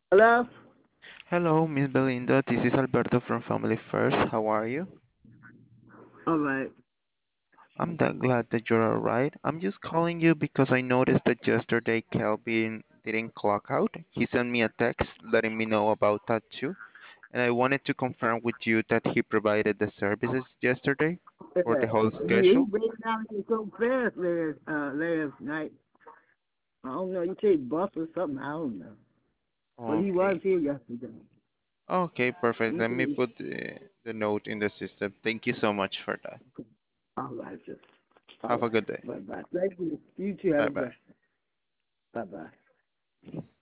Hello? Hello, Miss Belinda. This is Alberto from Family First. How are you? All right. I'm that glad that you're alright. I'm just calling you because I noticed that yesterday Kelvin didn't clock out. He sent me a text letting me know about that too, and I wanted to confirm with you that he provided the services yesterday for the whole He schedule. break down here so fast last night. I don't know. You take bus or something. I don't know. But he was Okay. here yesterday. Okay, perfect. He Let me said, put the note in the system. Thank you so much for that. all right, sir. All Have a right. good day. Bye bye. Thank you. You too have Bye a bye. blessing. Bye bye.